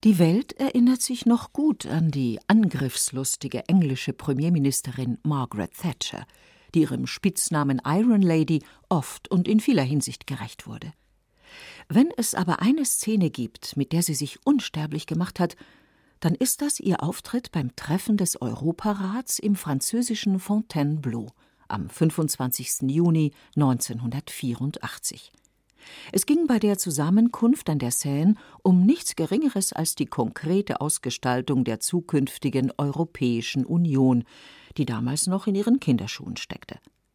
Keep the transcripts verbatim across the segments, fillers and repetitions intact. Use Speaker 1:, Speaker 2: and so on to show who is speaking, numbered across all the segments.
Speaker 1: Die Welt erinnert sich noch gut an die angriffslustige englische Premierministerin Margaret Thatcher, die ihrem Spitznamen Iron Lady oft und in vieler Hinsicht gerecht wurde. Wenn es aber eine Szene gibt, mit der sie sich unsterblich gemacht hat, dann ist das ihr Auftritt beim Treffen des Europarats im französischen Fontainebleau am fünfundzwanzigsten Juni neunzehnhundertvierundachtzig. Es ging bei der Zusammenkunft an der Seine um nichts Geringeres als die konkrete Ausgestaltung der zukünftigen Europäischen Union, die damals noch in ihren Kinderschuhen steckte.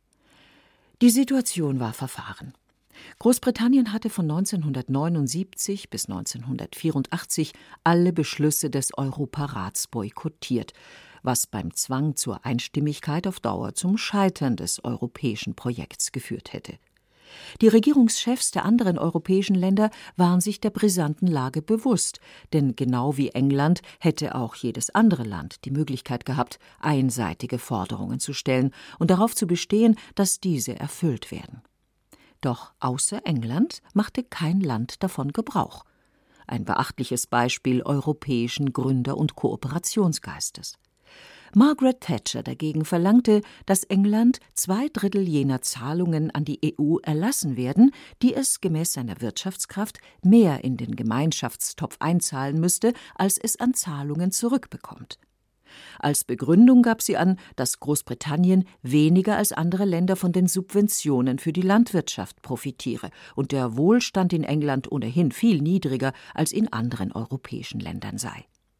Speaker 1: Die Situation war verfahren. Großbritannien hatte von neunzehnhundertneunundsiebzig bis neunzehnhundertvierundachtzig alle Beschlüsse des Europarats boykottiert, was beim Zwang zur Einstimmigkeit auf Dauer zum Scheitern des europäischen Projekts geführt hätte. Die Regierungschefs der anderen europäischen Länder waren sich der brisanten Lage bewusst, denn genau wie England hätte auch jedes andere Land die Möglichkeit gehabt, einseitige Forderungen zu stellen und darauf zu bestehen, dass diese erfüllt werden. Doch außer England machte kein Land davon Gebrauch. Ein beachtliches Beispiel europäischen Gründer- und Kooperationsgeistes. Margaret Thatcher dagegen verlangte, dass England zwei Drittel jener Zahlungen an die E U erlassen werden, die es gemäß seiner Wirtschaftskraft mehr in den Gemeinschaftstopf einzahlen müsste, als es an Zahlungen zurückbekommt. Als Begründung gab sie an, dass Großbritannien weniger als andere Länder von den Subventionen für die Landwirtschaft profitiere und der Wohlstand in England ohnehin viel niedriger als in anderen europäischen Ländern sei.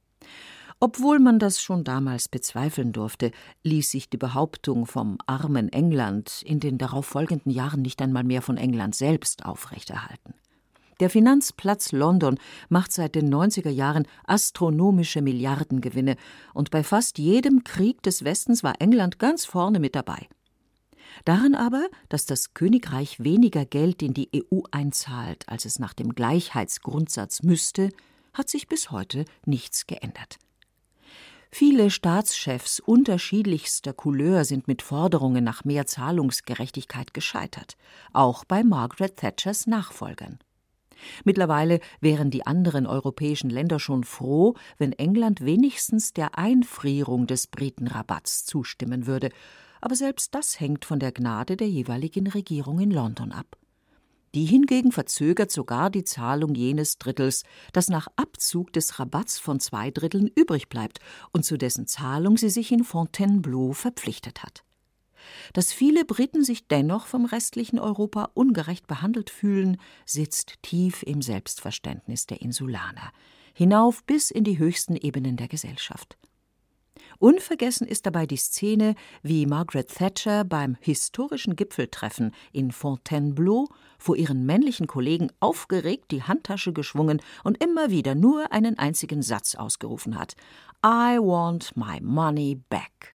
Speaker 1: Obwohl man das schon damals bezweifeln durfte, ließ sich die Behauptung vom armen England in den darauffolgenden Jahren nicht einmal mehr von England selbst aufrechterhalten. Der Finanzplatz London macht seit den neunziger Jahren astronomische Milliardengewinne und bei fast jedem Krieg des Westens war England ganz vorne mit dabei. Daran aber, dass das Königreich weniger Geld in die E U einzahlt, als es nach dem Gleichheitsgrundsatz müsste, hat sich bis heute nichts geändert. Viele Staatschefs unterschiedlichster Couleur sind mit Forderungen nach mehr Zahlungsgerechtigkeit gescheitert, auch bei Margaret Thatchers Nachfolgern. Mittlerweile wären die anderen europäischen Länder schon froh, wenn England wenigstens der Einfrierung des Britenrabatts zustimmen würde, aber selbst das hängt von der Gnade der jeweiligen Regierung in London ab. Die hingegen verzögert sogar die Zahlung jenes Drittels, das nach Abzug des Rabatts von zwei Dritteln übrig bleibt und zu dessen Zahlung sie sich in Fontainebleau verpflichtet hat. Dass viele Briten sich dennoch vom restlichen Europa ungerecht behandelt fühlen, sitzt tief im Selbstverständnis der Insulaner, hinauf bis in die höchsten Ebenen der Gesellschaft. Unvergessen ist dabei die Szene, wie Margaret Thatcher beim historischen Gipfeltreffen in Fontainebleau vor ihren männlichen Kollegen aufgeregt die Handtasche geschwungen und immer wieder nur einen einzigen Satz ausgerufen hat: I want my money back.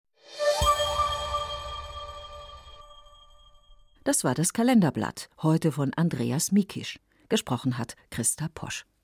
Speaker 1: Das war das Kalenderblatt, heute von Andreas Mikisch. Gesprochen hat Christa Posch.